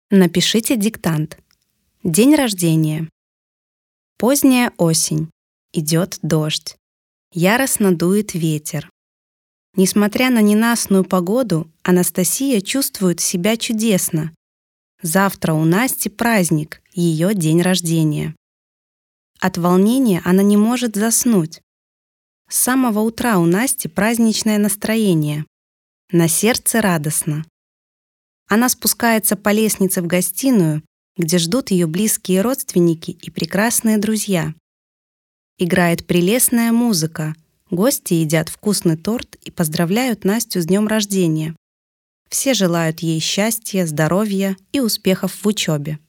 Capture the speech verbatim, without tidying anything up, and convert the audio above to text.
Напишите диктант. День рождения. Поздняя осень. Идет дождь. Яростно дует ветер. Несмотря на ненастную погоду, Анастасия чувствует себя чудесно. Завтра у Насти праздник, ее день рождения. От волнения она не может заснуть. С самого утра у Насти праздничное настроение. На сердце радостно. Она спускается по лестнице в гостиную, где ждут ее близкие родственники и прекрасные друзья. Играет прелестная музыка, гости едят вкусный торт и поздравляют Настю с днем рождения. Все желают ей счастья, здоровья и успехов в учебе.